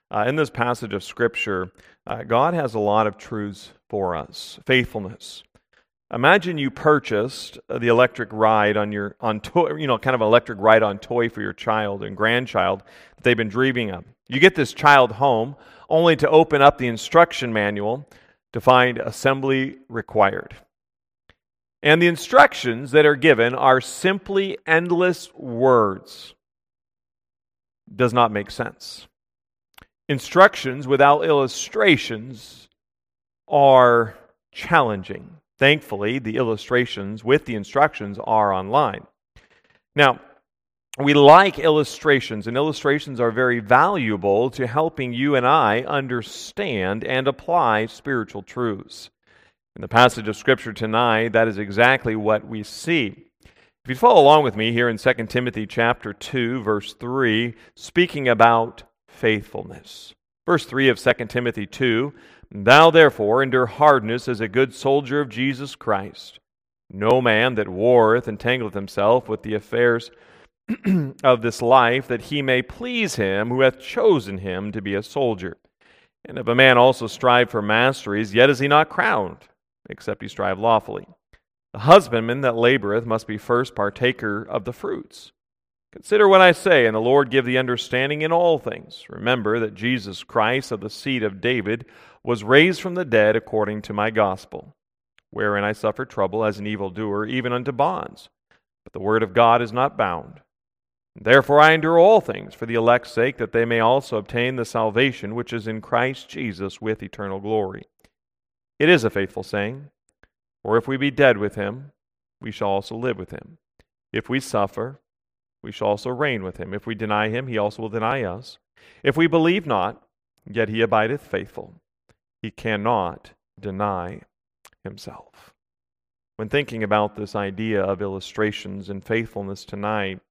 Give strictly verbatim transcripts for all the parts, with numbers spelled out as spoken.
Uh, in this passage of Scripture, uh, God has a lot of truths for us. Faithfulness. Imagine you purchased the electric ride on your on toy, you know, kind of electric ride on toy for your child and grandchild that they've been dreaming of. You get this child home only to open up the instruction manual to find assembly required. And the instructions that are given are simply endless words. Does not make sense. Instructions without illustrations are challenging. Thankfully, the illustrations with the instructions are online. Now, we like illustrations, and illustrations are very valuable to helping you and I understand and apply spiritual truths. In the passage of Scripture tonight, that is exactly what we see. If you follow along with me here in Second Timothy chapter two, verse three, speaking about faithfulness. Verse three of Second Timothy two, "Thou therefore endure hardness as a good soldier of Jesus Christ. No man that warreth entangleth himself with the affairs of this life, that he may please him who hath chosen him to be a soldier. And if a man also strive for masteries, yet is he not crowned, except he strive lawfully. The husbandman that laboreth must be first partaker of the fruits. Consider what I say, and the Lord give thee understanding in all things. Remember that Jesus Christ of the seed of David was raised from the dead according to my gospel, wherein I suffered trouble as an evildoer, even unto bonds. But the word of God is not bound. Therefore I endure all things for the elect's sake, that they may also obtain the salvation which is in Christ Jesus with eternal glory. It is a faithful saying, for if we be dead with him, we shall also live with him. If we suffer, we shall also reign with him. If we deny him, he also will deny us. If we believe not, yet he abideth faithful. He cannot deny himself." When thinking about this idea of illustrations and faithfulness tonight,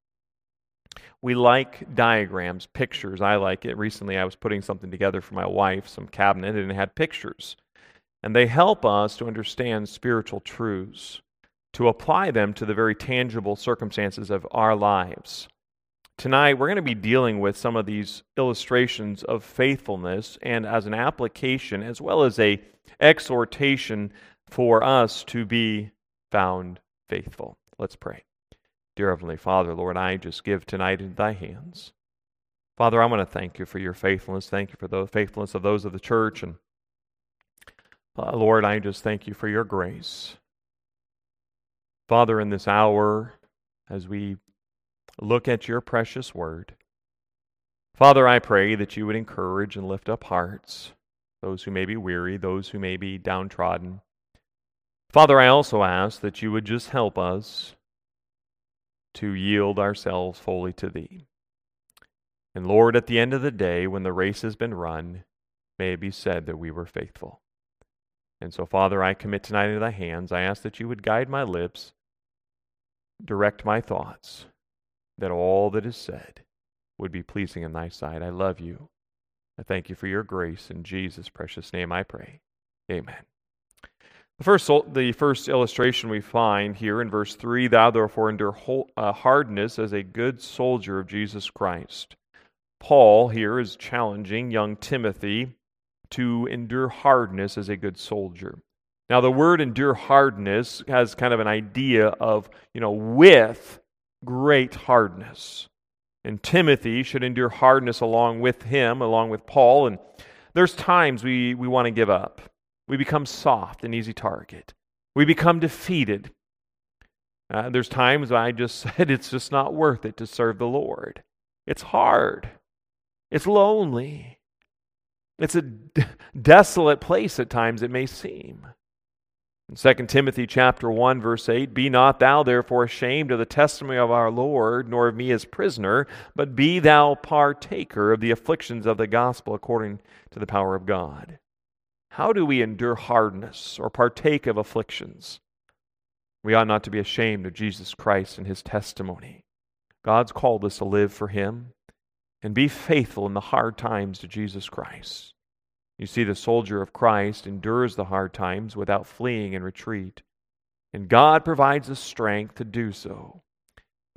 we like diagrams, pictures. I like it. Recently I was putting something together for my wife, some cabinet, and it had pictures. And they help us to understand spiritual truths, to apply them to the very tangible circumstances of our lives. Tonight, we're going to be dealing with some of these illustrations of faithfulness and as an application as well as a exhortation for us to be found faithful. Let's pray. Dear Heavenly Father, Lord, I just give tonight into thy hands. Father, I want to thank you for your faithfulness. Thank you for the faithfulness of those of the church. And uh, Lord, I just thank you for your grace. Father, in this hour, as we look at your precious word, Father, I pray that you would encourage and lift up hearts, those who may be weary, those who may be downtrodden. Father, I also ask that you would just help us to yield ourselves fully to thee. And Lord, at the end of the day, when the race has been run, may it be said that we were faithful. And so, Father, I commit tonight into thy hands. I ask that you would guide my lips, direct my thoughts, that all that is said would be pleasing in thy sight. I love you. I thank you for your grace. In Jesus' precious name I pray. Amen. The first, the first illustration we find here in verse three, "Thou therefore endure hardness as a good soldier of Jesus Christ." Paul here is challenging young Timothy to endure hardness as a good soldier. Now, the word endure hardness has kind of an idea of, you know, with great hardness. And Timothy should endure hardness along with him, along with Paul. And there's times we, we want to give up. We become soft, an easy target. We become defeated. Uh, there's times I just said it's just not worth it to serve the Lord. It's hard. It's lonely. It's a d- desolate place at times, it may seem. In Second Timothy chapter one, verse eight, "Be not thou therefore ashamed of the testimony of our Lord, nor of me as prisoner, but be thou partaker of the afflictions of the gospel according to the power of God." How do we endure hardness or partake of afflictions? We ought not to be ashamed of Jesus Christ and his testimony. God's called us to live for him and be faithful in the hard times to Jesus Christ. You see, the soldier of Christ endures the hard times without fleeing and retreat, and God provides the strength to do so.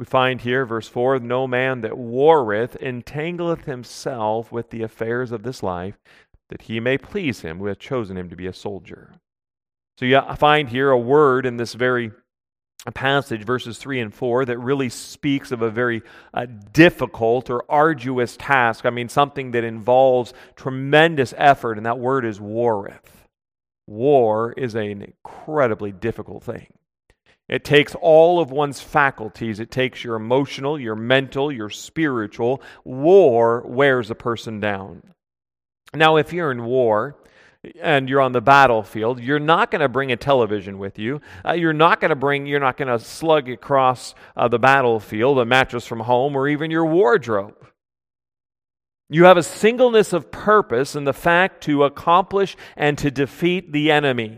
We find here, verse four, no man that warreth entangleth himself with the affairs of this life, that he may please him who hath chosen him to be a soldier. So you find here a word in this very passage, verses three and four, that really speaks of a very uh, difficult or arduous task. I mean, something that involves tremendous effort, and that word is warreth. War is an incredibly difficult thing. It takes all of one's faculties. It takes your emotional, your mental, your spiritual. War wears a person down. Now, if you're in war and you're on the battlefield, you're not going to bring a television with you. Uh, you're not going to bring, you're not going to slug across uh, the battlefield a mattress from home or even your wardrobe. You have a singleness of purpose in the fact to accomplish and to defeat the enemy.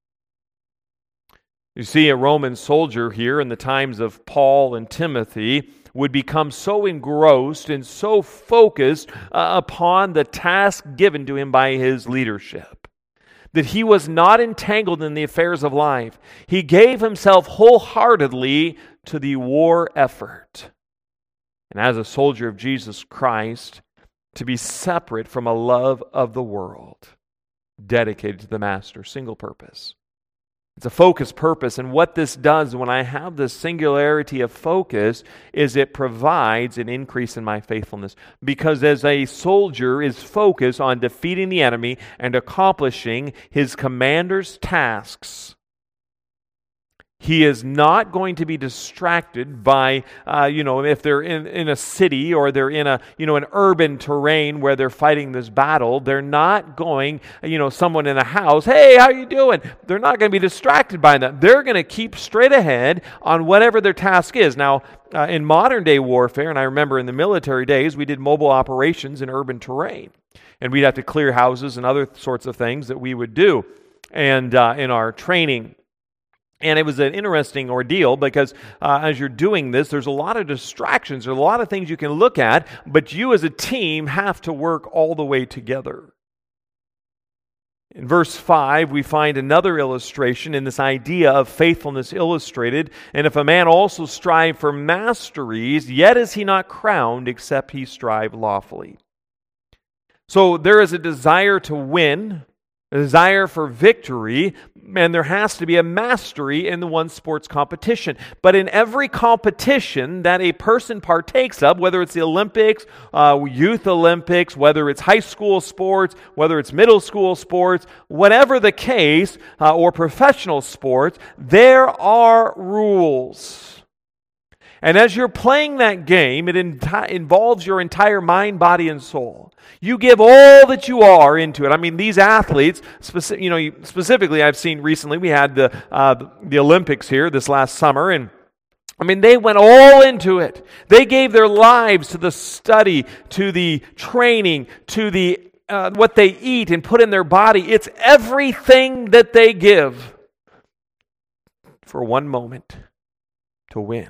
You see, a Roman soldier here in the times of Paul and Timothy would become so engrossed and so focused uh, upon the task given to him by his leadership that he was not entangled in the affairs of life. He gave himself wholeheartedly to the war effort. And as a soldier of Jesus Christ, to be separate from a love of the world, dedicated to the Master, single purpose. It's a focused purpose, and what this does when I have this singularity of focus is it provides an increase in my faithfulness. Because as a soldier is focused on defeating the enemy and accomplishing his commander's tasks, he is not going to be distracted by, uh, you know, if they're in, in a city or they're in a, you know, an urban terrain where they're fighting this battle. They're not going, you know, someone in a house, hey, how you doing? They're not going to be distracted by that. They're going to keep straight ahead on whatever their task is. Now, uh, in modern day warfare, and I remember in the military days, we did mobile operations in urban terrain. And we'd have to clear houses and other sorts of things that we would do. And uh, in our training, and it was an interesting ordeal because uh, as you're doing this, there's a lot of distractions. There's a lot of things you can look at, but you as a team have to work all the way together. In verse five, we find another illustration in this idea of faithfulness illustrated. And if a man also strive for masteries, yet is he not crowned except he strive lawfully. So there is a desire to win, a desire for victory, and there has to be a mastery in the one sports competition. But in every competition that a person partakes of, whether it's the Olympics, uh, Youth Olympics, whether it's high school sports, whether it's middle school sports, whatever the case, uh, or professional sports, there are rules. And as you're playing that game, it enti- involves your entire mind, body, and soul. You give all that you are into it. I mean, these athletes, speci- you know, specifically, I've seen recently, we had the uh, the Olympics here this last summer, and I mean, they went all into it. They gave their lives to the study, to the training, to the uh, what they eat and put in their body. It's everything that they give for one moment to win.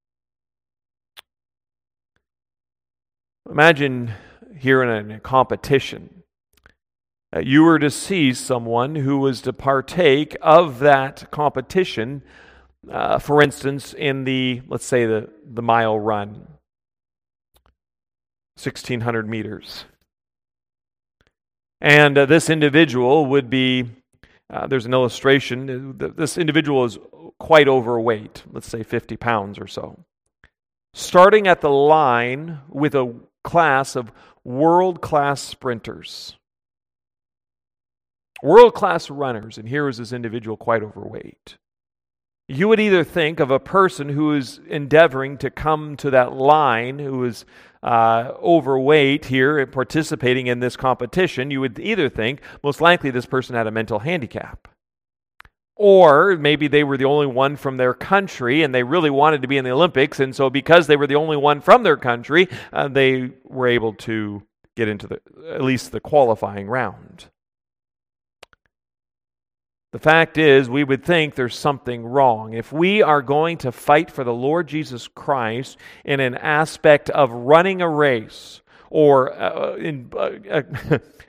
Imagine here in a competition, uh, you were to see someone who was to partake of that competition, uh, for instance, in the, let's say, the, the mile run, sixteen hundred meters. And uh, this individual would be, uh, there's an illustration, this individual is quite overweight, let's say fifty pounds or so. Starting at the line with a class of world-class sprinters, world-class runners, and here was this individual quite overweight. You would either think of a person who is endeavoring to come to that line, who is uh, overweight here and participating in this competition, you would either think most likely this person had a mental handicap. Or maybe they were the only one from their country and they really wanted to be in the Olympics, and so because they were the only one from their country, uh, they were able to get into the at least the qualifying round. The fact is, we would think there's something wrong. If we are going to fight for the Lord Jesus Christ in an aspect of running a race or uh, in, uh,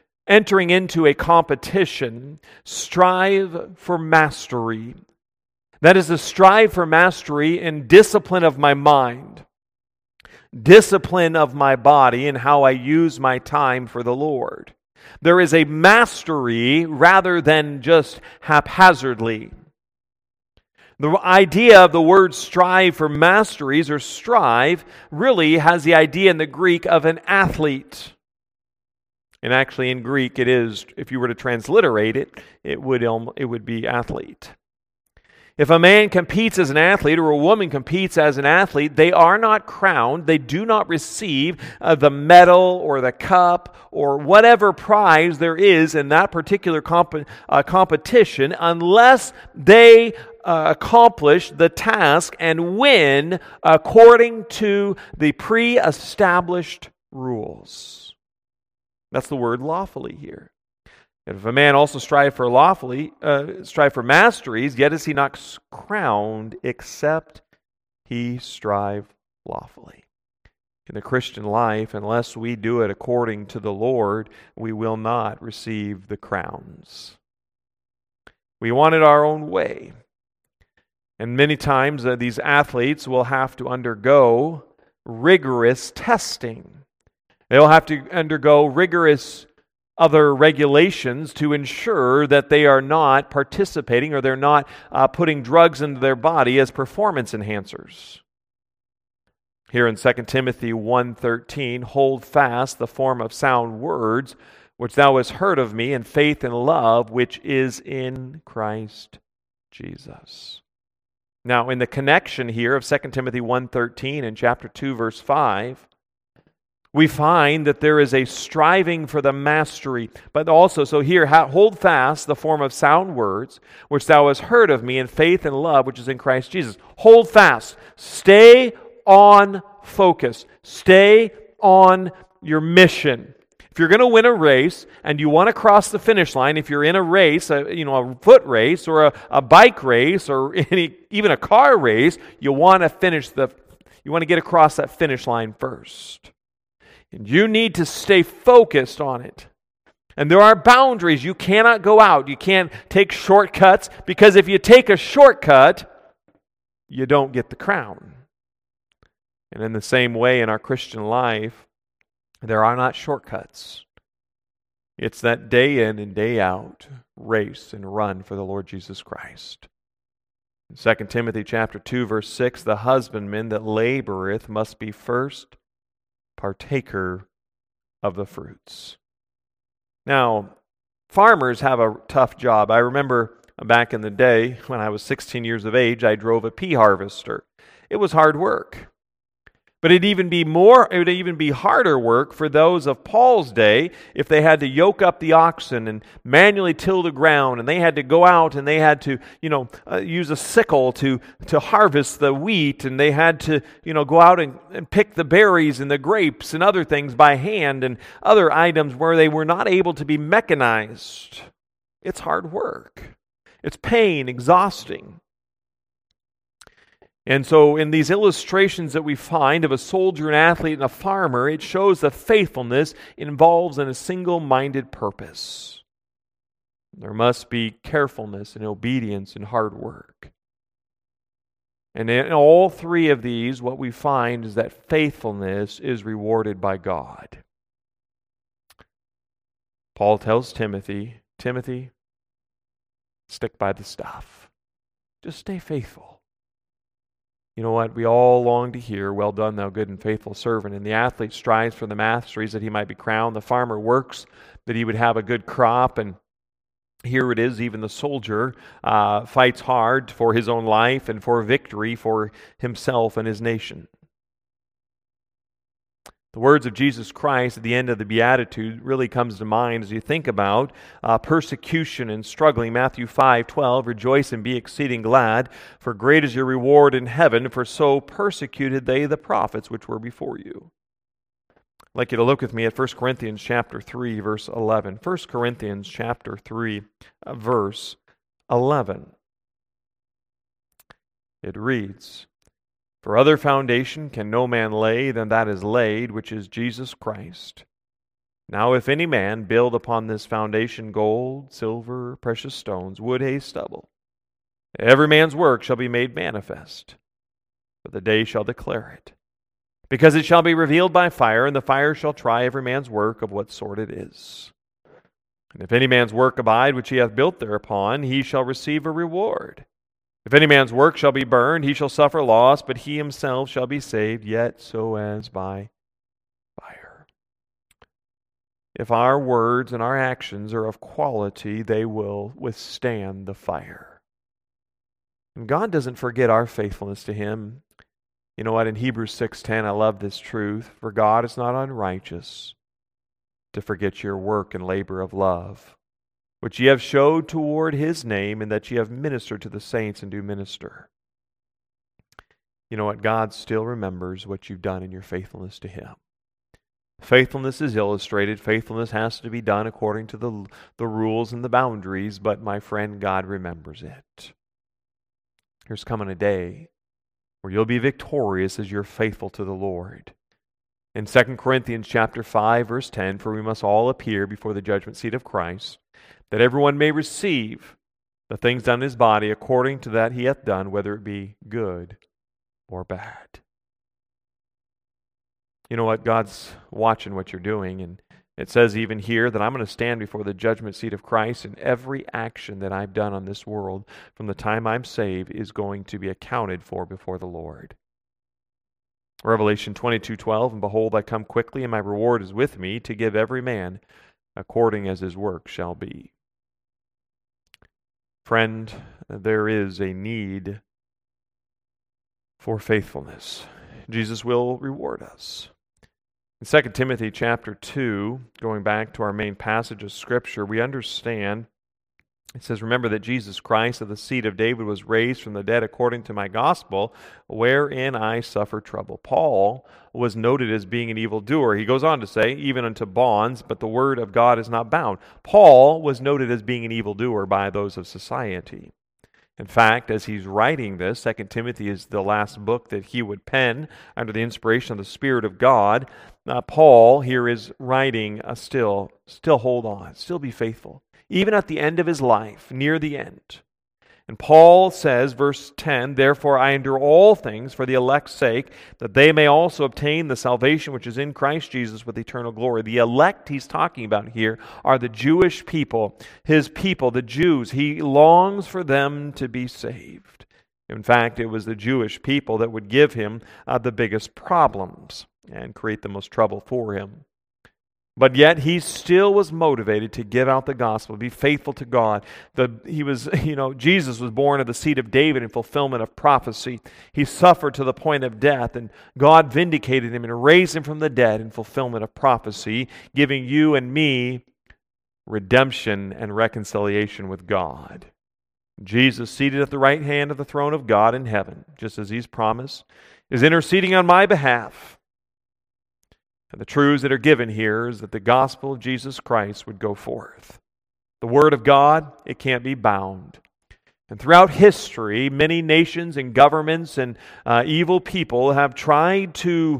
entering into a competition, strive for mastery. That is to strive for mastery in discipline of my mind, discipline of my body, and how I use my time for the Lord. There is a mastery rather than just haphazardly. The idea of the word strive for masteries or strive really has the idea in the Greek of an athlete. And actually in Greek it is, if you were to transliterate it, it would, it would be athlete. If a man competes as an athlete or a woman competes as an athlete, they are not crowned. They do not receive uh, the medal or the cup or whatever prize there is in that particular comp- uh, competition unless they uh, accomplish the task and win according to the pre-established rules. That's the word lawfully here. And if a man also strive for lawfully, uh, strive for masteries, yet is he not crowned, except he strive lawfully. In the Christian life, unless we do it according to the Lord, we will not receive the crowns. We want it our own way. And many times uh, these athletes will have to undergo rigorous testing. They'll have to undergo rigorous other regulations to ensure that they are not participating or they're not uh, putting drugs into their body as performance enhancers. Here in Second Timothy one thirteen, hold fast the form of sound words which thou hast heard of me in faith and love which is in Christ Jesus. Now, in the connection here of Second Timothy one thirteen and chapter two, verse five, we find that there is a striving for the mastery. But also, so here, hold fast the form of sound words, which thou hast heard of me in faith and love, which is in Christ Jesus. Hold fast. Stay on focus. Stay on your mission. If you're going to win a race and you want to cross the finish line, if you're in a race, a, you know, a foot race or a, a bike race or any, even a car race, you want to finish the, you want to get across that finish line first. And you need to stay focused on it. And there are boundaries. You cannot go out. You can't take shortcuts, because if you take a shortcut, you don't get the crown. And in the same way, in our Christian life, there are not shortcuts. It's that day in and day out race and run for the Lord Jesus Christ. In Second Timothy chapter two, verse six, the husbandman that laboreth must be first partaker of the fruits. Now, farmers have a tough job. I remember back in the day when I was sixteen years of age, I drove a pea harvester. It was hard work. But it'd even be more, it would even be harder work for those of Paul's day if they had to yoke up the oxen and manually till the ground, and they had to go out and they had to, you know, uh, use a sickle to to harvest the wheat, and they had to, you know, go out and, and pick the berries and the grapes and other things by hand and other items where they were not able to be mechanized. It's hard work. It's pain, exhausting. And so in these illustrations that we find of a soldier, an athlete, and a farmer, it shows that faithfulness involves in a single-minded purpose. There must be carefulness and obedience and hard work. And in all three of these, what we find is that faithfulness is rewarded by God. Paul tells Timothy, Timothy, stick by the stuff. Just stay faithful. You know what? We all long to hear, well done, thou good and faithful servant. And the athlete strives for the masteries that he might be crowned. The farmer works that he would have a good crop. And here it is, even the soldier uh, fights hard for his own life and for victory for himself and his nation. The words of Jesus Christ at the end of the Beatitude really comes to mind as you think about uh, persecution and struggling. Matthew five twelve, rejoice and be exceeding glad, for great is your reward in heaven, for so persecuted they the prophets which were before you. I'd like you to look with me at First Corinthians chapter three, verse eleven. First Corinthians chapter three, uh, verse eleven. It reads, for other foundation can no man lay than that is laid, which is Jesus Christ. Now if any man build upon this foundation gold, silver, precious stones, wood, hay, stubble, Every man's work shall be made manifest, for the day shall declare it. Because it shall be revealed by fire, and the fire shall try every man's work of what sort it is. And if any man's work abide which he hath built thereupon, he shall receive a reward. If any man's work shall be burned, he shall suffer loss, but he himself shall be saved, yet so as by fire. If our words and our actions are of quality, they will withstand the fire. And God doesn't forget our faithfulness to Him. You know what? In Hebrews six ten, I love this truth. For God is not unrighteous to forget your work and labor of love, which ye have showed toward His name, and that ye have ministered to the saints and do minister. You know what? God still remembers what you've done in your faithfulness to Him. Faithfulness is illustrated. Faithfulness has to be done according to the, the rules and the boundaries, but my friend, God remembers it. There's coming a day where you'll be victorious as you're faithful to the Lord. In Second Corinthians chapter five, verse ten, for we must all appear before the judgment seat of Christ, that everyone may receive the things done in his body according to that he hath done, whether it be good or bad. You know what? God's watching what you're doing, and it says even here that I'm going to stand before the judgment seat of Christ, and every action that I've done on this world from the time I'm saved is going to be accounted for before the Lord. Revelation twenty-two twelve, and behold, I come quickly, and my reward is with me, to give every man according as his work shall be. Friend, there is a need for faithfulness. Jesus will reward us. In Second Timothy chapter two, going back to our main passage of Scripture, we understand, it says, remember that Jesus Christ of the seed of David was raised from the dead according to my gospel, wherein I suffer trouble. Paul was noted as being an evildoer. He goes on to say, even unto bonds, but the word of God is not bound. Paul was noted as being an evildoer by those of society. In fact, as he's writing this, Second Timothy is the last book that he would pen under the inspiration of the Spirit of God. Uh, Paul here is writing, uh, still, still hold on, still be faithful, even at the end of his life, near the end. And Paul says, verse ten, therefore I endure all things for the elect's sake, that they may also obtain the salvation which is in Christ Jesus with eternal glory. The elect he's talking about here are the Jewish people, his people, the Jews. He longs for them to be saved. In fact, it was the Jewish people that would give him uh, the biggest problems and create the most trouble for him. But yet he still was motivated to give out the gospel, be faithful to God. The, he was, you know, Jesus was born of the seed of David in fulfillment of prophecy. He suffered to the point of death, and God vindicated him and raised him from the dead in fulfillment of prophecy, giving you and me redemption and reconciliation with God. Jesus, seated at the right hand of the throne of God in heaven, just as He's promised, is interceding on my behalf. And the truths that are given here is that the gospel of Jesus Christ would go forth. The Word of God, it can't be bound. And throughout history, many nations and governments and uh, evil people have tried to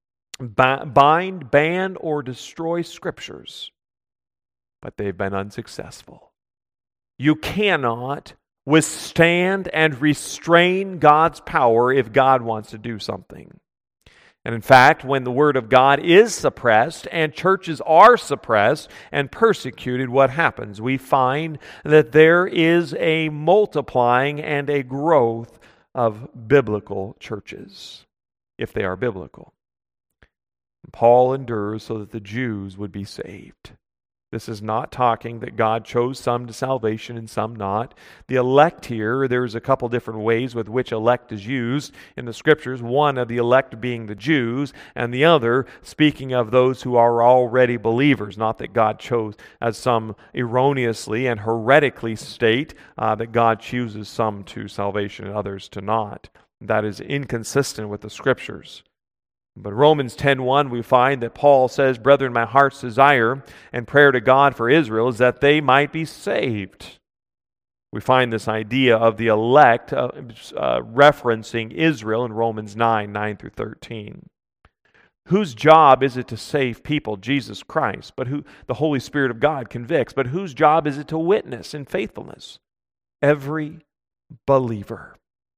bi- bind, ban, or destroy Scriptures, but they've been unsuccessful. You cannot withstand and restrain God's power if God wants to do something. And in fact, when the Word of God is suppressed and churches are suppressed and persecuted, what happens? We find that there is a multiplying and a growth of biblical churches, if they are biblical. Paul endures so that the Jews would be saved. This is not talking that God chose some to salvation and some not. The elect here, there's a couple different ways with which elect is used in the Scriptures. One of the elect being the Jews, and the other speaking of those who are already believers. Not that God chose, as some erroneously and heretically state, uh, that God chooses some to salvation and others to not. That is inconsistent with the Scriptures. But Romans ten one, we find that Paul says, brethren, my heart's desire and prayer to God for Israel is that they might be saved. We find this idea of the elect uh, uh, referencing Israel in Romans nine, nine through thirteen. Whose job is it to save people? Jesus Christ. But who the Holy Spirit of God convicts. But whose job is it to witness in faithfulness? Every believer.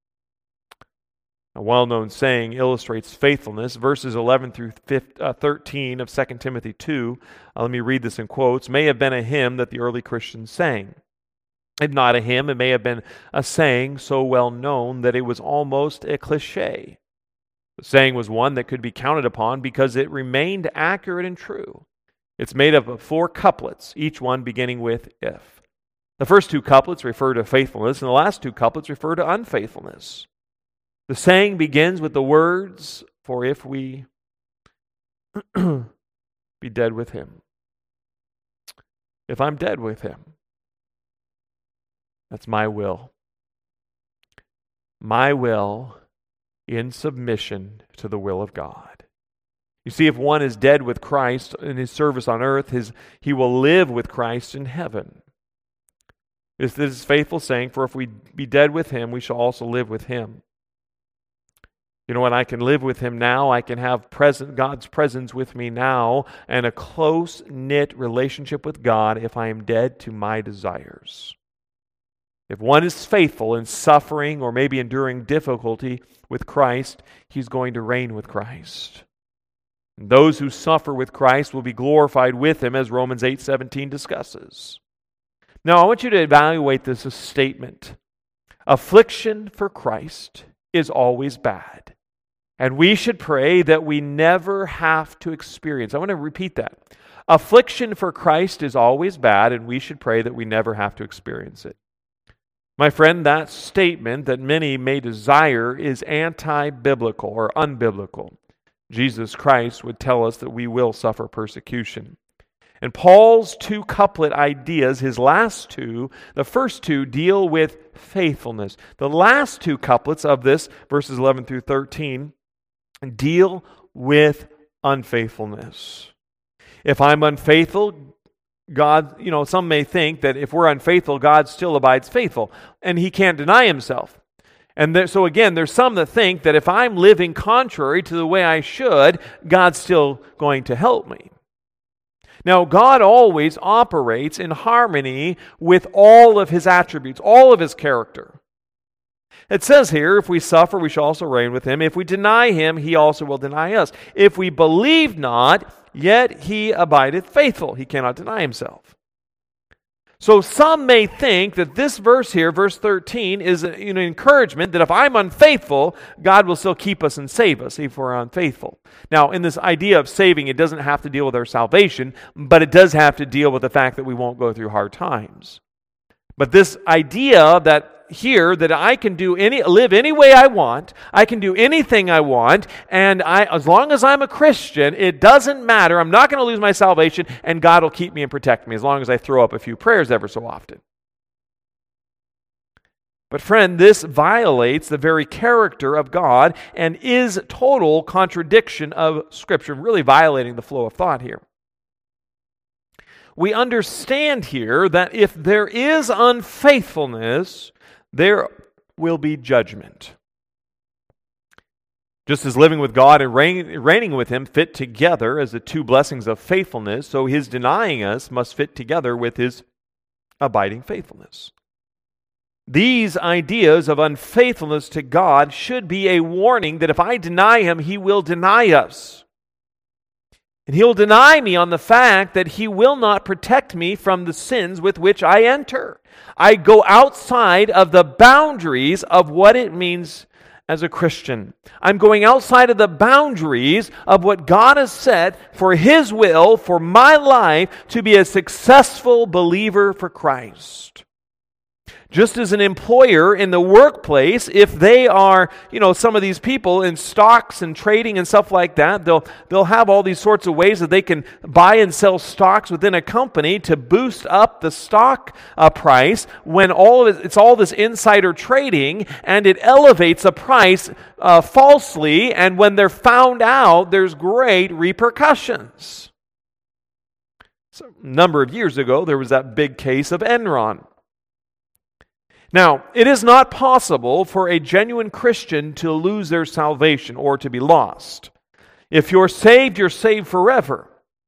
A well-known saying illustrates faithfulness. Verses eleven through thirteen of Second Timothy two, uh, let me read this in quotes, may have been a hymn that the early Christians sang. If not a hymn, it may have been a saying so well known that it was almost a cliche. The saying was one that could be counted upon because it remained accurate and true. It's made up of four couplets, each one beginning with if. The first two couplets refer to faithfulness, and the last two couplets refer to unfaithfulness. The saying begins with the words, "For if we be dead with him." If I'm dead with him, that's my will. My will in submission to the will of God. You see, if one is dead with Christ in his service on earth, his, he will live with Christ in heaven. This, this is faithful saying, for if we be dead with him, we shall also live with him. You know what? I can live with him now. I can have present God's presence with me now and a close-knit relationship with God if I am dead to my desires. If one is faithful in suffering or maybe enduring difficulty with Christ, he's going to reign with Christ. And those who suffer with Christ will be glorified with him, as Romans eight seventeen discusses. Now, I want you to evaluate this as a statement. Affliction for Christ is always bad. And we should pray that we never have to experience. I want to repeat that. Affliction for Christ is always bad, and we should pray that we never have to experience it. My friend, that statement that many may desire is anti-biblical or unbiblical. Jesus Christ would tell us that we will suffer persecution. And Paul's two couplet ideas, his last two, the first two deal with faithfulness. The last two couplets of this, verses eleven through thirteen, deal with unfaithfulness. If I'm unfaithful, God, you know, some may think that if we're unfaithful, God still abides faithful, and he can't deny himself. And there, so again, there's some that think that if I'm living contrary to the way I should, God's still going to help me. Now, God always operates in harmony with all of his attributes, all of his character. It says here, if we suffer, we shall also reign with him. If we deny him, he also will deny us. If we believe not, yet he abideth faithful. He cannot deny himself. So some may think that this verse here, verse thirteen, is an encouragement that if I'm unfaithful, God will still keep us and save us if we're unfaithful. Now, in this idea of saving, it doesn't have to deal with our salvation, but it does have to deal with the fact that we won't go through hard times. But this idea that here that I can do any live any way I want, I can do anything I want, and I as long as I'm a Christian, it doesn't matter. I'm not going to lose my salvation, and God will keep me and protect me as long as I throw up a few prayers ever so often. But friend, this violates the very character of God and is total contradiction of Scripture, really violating the flow of thought here. We understand here that if there is unfaithfulness, there will be judgment. Just as living with God and reign, reigning with him fit together as the two blessings of faithfulness, so his denying us must fit together with his abiding faithfulness. These ideas of unfaithfulness to God should be a warning that if I deny him, he will deny us. And he'll deny me on the fact that he will not protect me from the sins with which I enter. I go outside of the boundaries of what it means as a Christian. I'm going outside of the boundaries of what God has set for his will, for my life, to be a successful believer for Christ. Just as an employer in the workplace, if they are, you know, some of these people in stocks and trading and stuff like that, they'll they'll have all these sorts of ways that they can buy and sell stocks within a company to boost up the stock uh, price. When all of it, it's all this insider trading, and it elevates the price uh, falsely. And when they're found out, there's great repercussions. So, a number of years ago, there was that big case of Enron. Now, it is not possible for a genuine Christian to lose their salvation or to be lost. If you're saved, you're saved forever.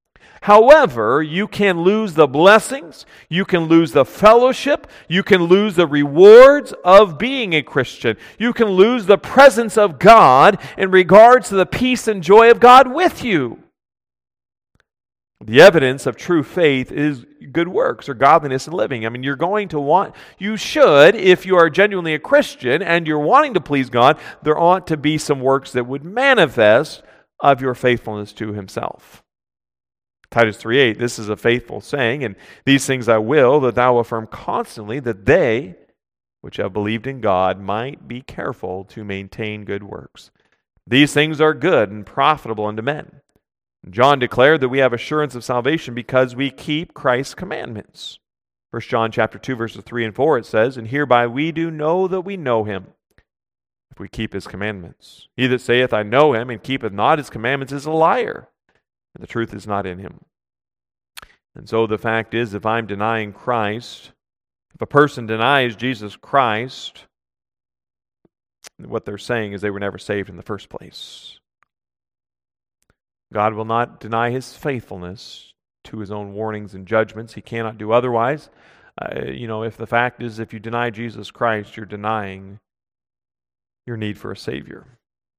However, you can lose the blessings, you can lose the fellowship, you can lose the rewards of being a Christian. You can lose the presence of God in regards to the peace and joy of God with you. The evidence of true faith is good works or godliness in living. I mean, you're going to want, you should, if you are genuinely a Christian and you're wanting to please God, there ought to be some works that would manifest of your faithfulness to Himself. Titus three eight, this is a faithful saying, and these things I will, that thou affirm constantly, that they which have believed in God might be careful to maintain good works. These things are good and profitable unto men. John declared that we have assurance of salvation because we keep Christ's commandments. First John chapter two, verses three and four, it says, and hereby we do know that we know Him, if we keep His commandments. He that saith, I know Him, and keepeth not His commandments is a liar, and the truth is not in him. And so the fact is, if I'm denying Christ, if a person denies Jesus Christ, what they're saying is they were never saved in the first place. God will not deny His faithfulness to His own warnings and judgments. He cannot do otherwise. Uh, you know, if the fact is, if you deny Jesus Christ, you're denying your need for a Savior.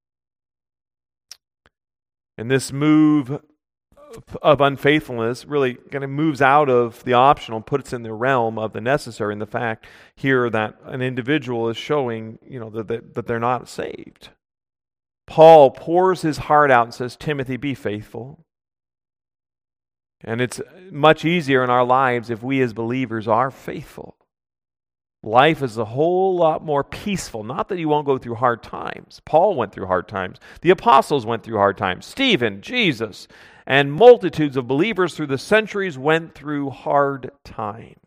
And this move of unfaithfulness really kind of moves out of the optional, puts in the realm of the necessary, and the fact here that an individual is showing, you know, that, that, that they're not saved. Paul pours his heart out and says, Timothy, be faithful. And it's much easier in our lives if we as believers are faithful. Life is a whole lot more peaceful. Not that you won't go through hard times. Paul went through hard times. The apostles went through hard times. Stephen, Jesus, and multitudes of believers through the centuries went through hard times.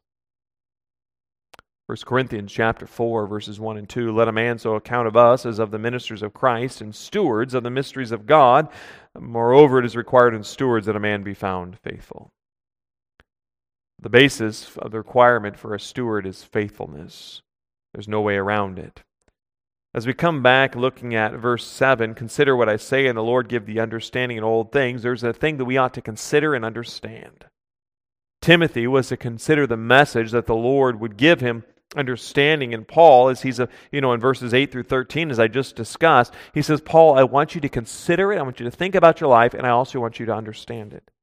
First Corinthians chapter four, verses one and two, let a man so account of us as of the ministers of Christ and stewards of the mysteries of God. Moreover, it is required in stewards that a man be found faithful. The basis of the requirement for a steward is faithfulness. There's no way around it. As we come back looking at verse seven, consider what I say, and the Lord give thee understanding in all things. There's a thing that we ought to consider and understand. Timothy was to consider the message that the Lord would give him understanding. And Paul, as he's, a, you know, in verses eight through thirteen, as I just discussed, he says, Paul, I want you to consider it. I want you to think about your life, and I also want you to understand it.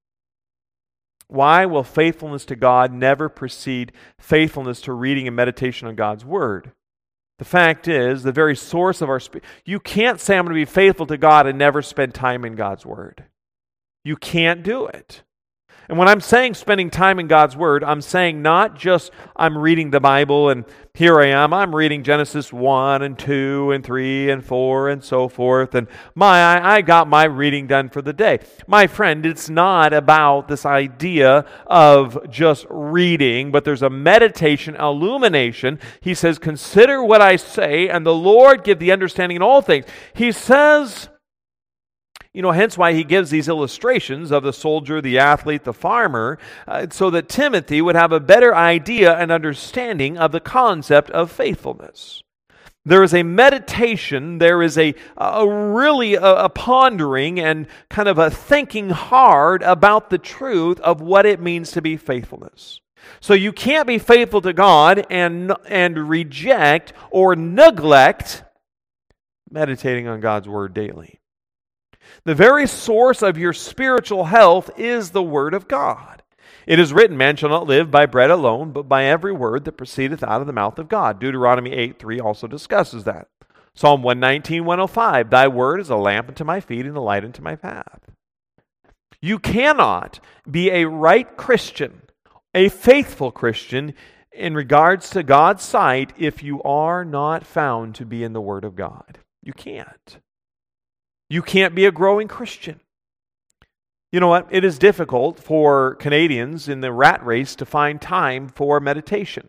Why will faithfulness to God never precede faithfulness to reading and meditation on God's Word? The fact is, the very source of our... Sp- you can't say, I'm going to be faithful to God and never spend time in God's Word. You can't do it. And when I'm saying spending time in God's Word, I'm saying not just I'm reading the Bible and here I am, I'm reading Genesis one and two and three and four and so forth, and my I, I got my reading done for the day. My friend, it's not about this idea of just reading, but there's a meditation, illumination. He says, consider what I say, and the Lord give the understanding in all things. He says... You know, hence why he gives these illustrations of the soldier, the athlete, the farmer, uh, so that Timothy would have a better idea and understanding of the concept of faithfulness. There is a meditation, there is a, a really a, a pondering and kind of a thinking hard about the truth of what it means to be faithfulness. So you can't be faithful to God and, and reject or neglect meditating on God's Word daily. The very source of your spiritual health is the Word of God. It is written, man shall not live by bread alone, but by every word that proceedeth out of the mouth of God. Deuteronomy eight three also discusses that. Psalm one nineteen, one oh five, thy word is a lamp unto my feet and a light unto my path. You cannot be a right Christian, a faithful Christian, in regards to God's sight if you are not found to be in the Word of God. You can't. You can't be a growing Christian. You know what? It is difficult for Canadians in the rat race to find time for meditation.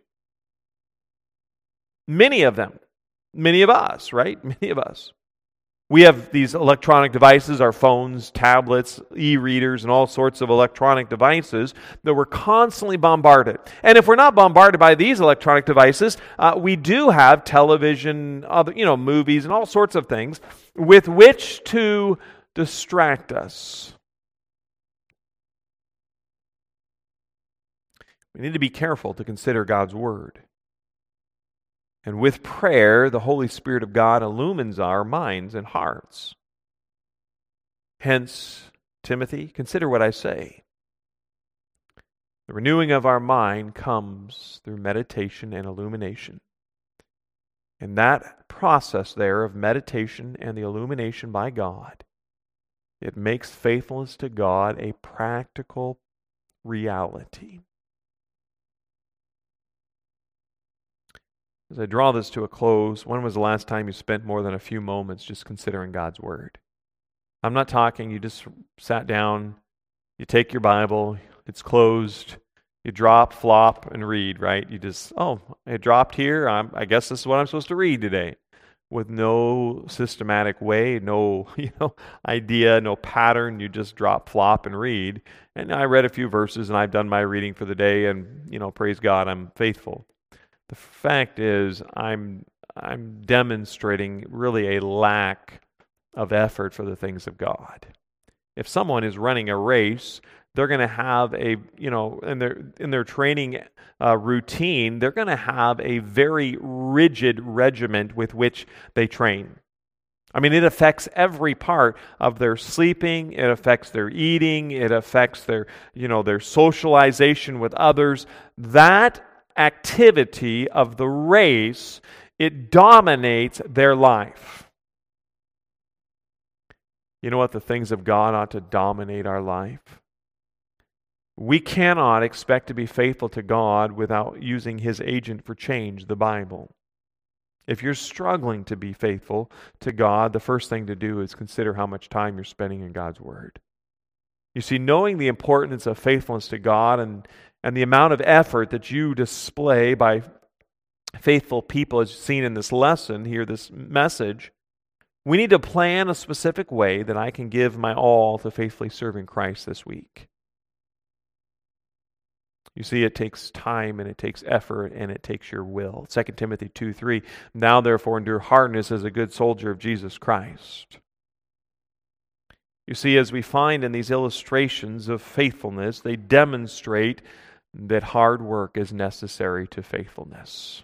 Many of them, many of us, right? Many of us. We have these electronic devices, our phones, tablets, e-readers, and all sorts of electronic devices that we're constantly bombarded. And if we're not bombarded by these electronic devices, uh, we do have television, other, you know, movies, and all sorts of things with which to distract us. We need to be careful to consider God's Word. And with prayer, the Holy Spirit of God illumines our minds and hearts. Hence, Timothy, consider what I say. The renewing of our mind comes through meditation and illumination. And that process there of meditation and the illumination by God, it makes faithfulness to God a practical reality. As I draw this to a close, when was the last time you spent more than a few moments just considering God's Word? I'm not talking, you just sat down, you take your Bible, it's closed, you drop, flop, and read, right? You just, oh, it dropped here, I'm, I guess this is what I'm supposed to read today. With no systematic way, no you know idea, no pattern, you just drop, flop, and read. And I read a few verses, and I've done my reading for the day, and, you know, praise God, I'm faithful. The fact is, I'm I'm demonstrating really a lack of effort for the things of God. If someone is running a race, they're going to have a, you know, in their in their training uh, routine, they're going to have a very rigid regiment with which they train. I mean, it affects every part of their sleeping. It affects their eating. It affects their, you know, their socialization with others. That activity of the race, it dominates their life. You know what? The things of God ought to dominate our life. We cannot expect to be faithful to God without using His agent for change, the Bible. If you're struggling to be faithful to God, the first thing to do is consider how much time you're spending in God's Word. You see, knowing the importance of faithfulness to God and And the amount of effort that you display by faithful people, as seen in this lesson here, this message, we need to plan a specific way that I can give my all to faithfully serving Christ this week. You see, it takes time and it takes effort and it takes your will. Second Timothy two three, now therefore endure hardness as a good soldier of Jesus Christ. You see, as we find in these illustrations of faithfulness, they demonstrate that hard work is necessary to faithfulness.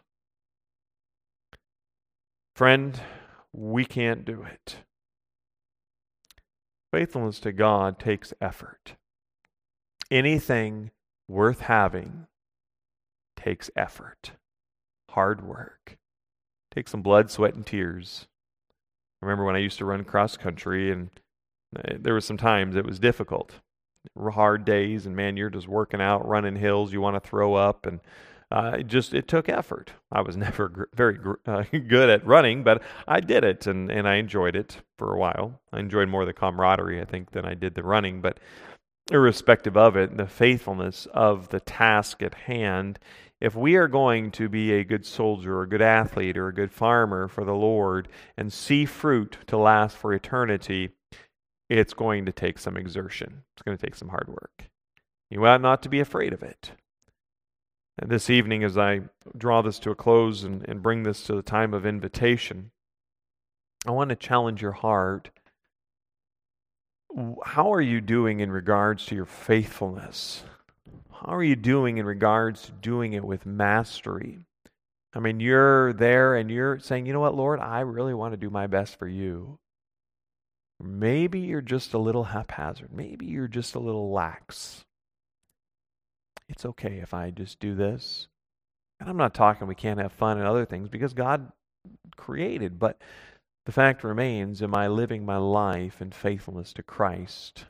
Friend, we can't do it. Faithfulness to God takes effort. Anything worth having takes effort, hard work. Takes some blood, sweat, and tears. I remember when I used to run cross country, and there were some times it was difficult. Hard days, and man, you're just working out, running hills, you want to throw up, and uh, it just, it took effort. I was never gr- very gr- uh, good at running, but I did it, and, and I enjoyed it for a while. I enjoyed more the camaraderie, I think, than I did the running, but irrespective of it, the faithfulness of the task at hand, if we are going to be a good soldier or a good athlete or a good farmer for the Lord and see fruit to last for eternity, it's going to take some exertion. It's going to take some hard work. You ought not to be afraid of it. And this evening, as I draw this to a close and, and bring this to the time of invitation, I want to challenge your heart. How are you doing in regards to your faithfulness? How are you doing in regards to doing it with mastery? I mean, you're there and you're saying, you know what, Lord, I really want to do my best for you. Maybe you're just a little haphazard. Maybe you're just a little lax. It's okay if I just do this. And I'm not talking we can't have fun and other things because God created, but the fact remains, am I living my life in faithfulness to Christ?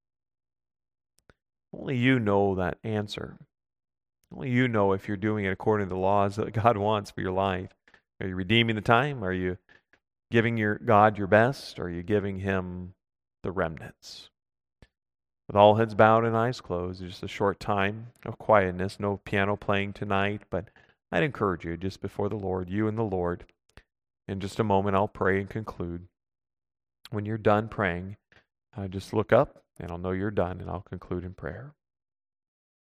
Only you know that answer. Only you know if you're doing it according to the laws that God wants for your life. Are you redeeming the time? Are you giving your God your best? Or are you giving Him the remnants? With all heads bowed and eyes closed, just a short time of quietness, no piano playing tonight, but I'd encourage you just before the Lord, you and the Lord. In just a moment, I'll pray and conclude. When you're done praying, uh, just look up, and I'll know you're done, and I'll conclude in prayer.